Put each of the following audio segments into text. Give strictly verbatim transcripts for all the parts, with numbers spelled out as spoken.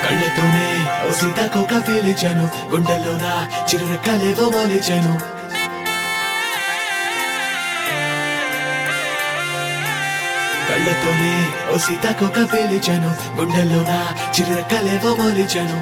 కళ్ళతోనే ఓ సీతాకోక పేలిచాను, గుండెల్లోన చిరురెక్కలేవో మోలిచాను. కళ్ళతోనే ఓ సీతాకోక పేలిచాను, గుండెల్లోన చిరురెక్కలేవో మోలిచాను.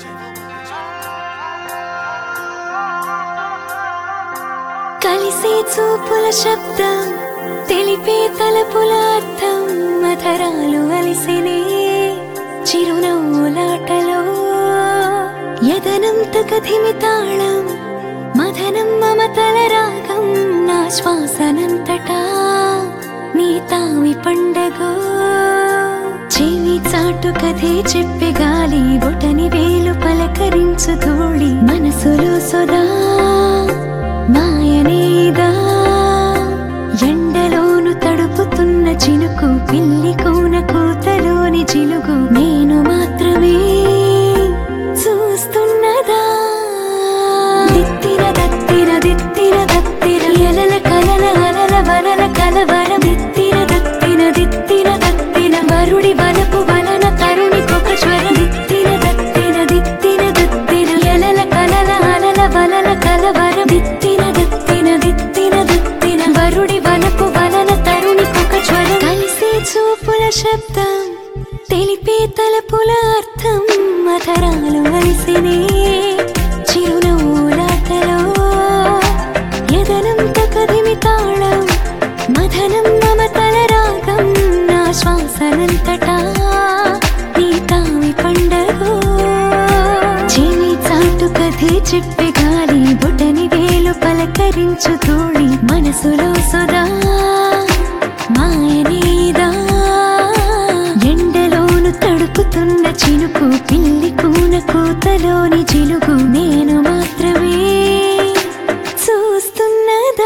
కలిసే చూపుల శబ్దం, తెలిపే తలపుల అర్థం, మధరాలు అలిసినే చిరునవ్వులాటలో. యదనం తకధిమి తాళం, మదనం మమతల రాగం, నా శ్వాసనంతటా నీ తావి పండగో. చెవి చాటు కథే చెప్పే గాలి, బొటని వేలు పలకరించు ధూళి, మనసులో సొదా మాయనేదా. ఎండలోను తడుపుతున్న చినుకు, పిల్లి కోన కూతలోని జిలుగు, నేను మాత్రమే చూస్తున్నదా. దిత్తిన దత్తిన దిత్తిన దత్తిన ఎలల కలల అలల వలల కలవరం. దిత్తిన దత్తిన దిత్తిన దత్తిన వరుడి వలపు వలన తరుణికొక జ్వరం. దిత్తిన దత్తిన దిత్తిన దత్తిన ఎలల కలల అలల వలల కలవరం. దిత్తిన దత్తిన దిత్తిన దత్తిన వరుడి వలపు వలన తరుణికొక జ్వరం. కలిసే చూపుల శబ్దం, తెలిపే తలపుల అర్థం, మధరాలు అలిసినే చిరునవ్వులాటలో. యదనం తకధిమి తాళం, మదనం మమతల రాగం, నా శ్వాసనంతటా నీ తావి పండగో. చెవి చాటు కథే చెప్పే గాలి, బొటని వేలు పలకరించు ధూళి, మనసులో సొదా మాయనేదా. ఎండలోను తడుపుతున్న చినుకు, పిల్లి కూన కూతలోని జిలుగు, నేను మాత్రమే చూస్తున్నదా.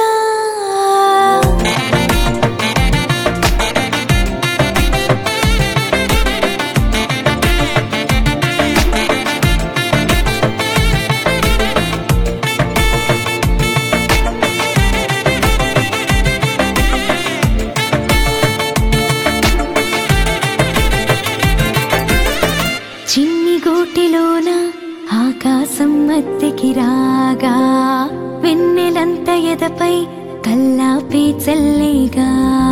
చిన్ని గోటిలోన ఆకాశం మధ్యకి రాగా, వెన్నెలంత ఎదపై కల్లాపే చల్లేగా.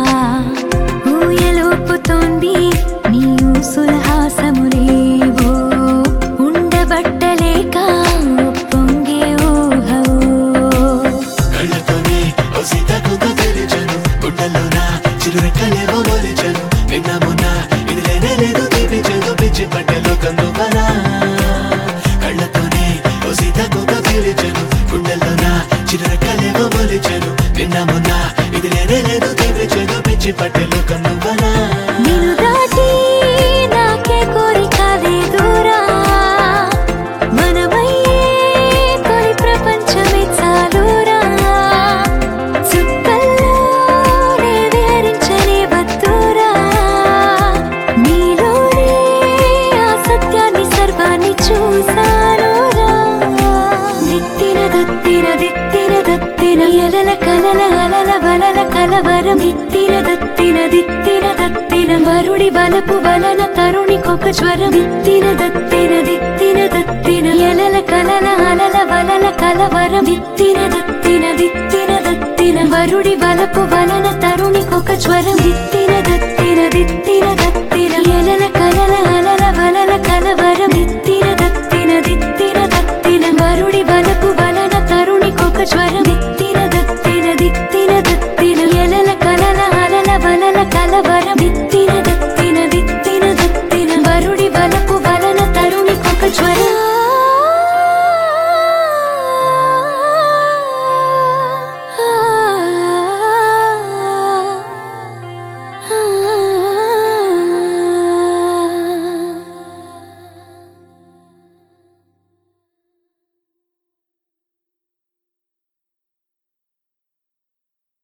ఊయలోపుతోంది నీ ఊసుల హాసములేవో, ఉండబట్టలేక పొంగే ఊహవో. కళ్ళతోనే ఓ సీతాకోక పేలిచాను, గుండెల్లోన చిరురెక్కలేవో మోలిచాను. నిన్న మొన్న ఇది లేనే లేదు, తీపి చేదు పిచ్చి పట్టెలో కందువనా. కళ్ళతోనే ఓ సీతాకోక పేలిచాను, గుండెల్లోన చిరురెక్కలేవో మోలిచాను. నిన్న మొన్న ఇది లేనే లేదు, తీపి చేదు పిచ్చి పట్టెలో కందువనా. నిన్ను దాటి నాకే కోరిక లేదురా, మనమయ్యే తొలి ప్రపంచమే చాలురా. చుక్కల్లోనే విహరించనే వద్దురా, నీలోనే ఆ సత్యాన్ని సర్వాన్ని చూసానురా. దిత్తిన దత్తిన దిత్తిన దత్తిన ఎలల కలల అలల వలల కలవరం. దిత్తిన దత్తిన దిత్తిన దత్తిన వరుడి వలపు వలన తరుణికొక జ్వరం. దిత్తిన దత్తిన దిత్తిన దత్తిన ఎలల కలల అలల వలల కలవరం. దిత్తిన దత్తిన దిత్తిన దత్తిన వరుడి వలపు వలన తరుణికొక జ్వరం. దిత్తిన దత్తిన దిత్తిన దత్తిన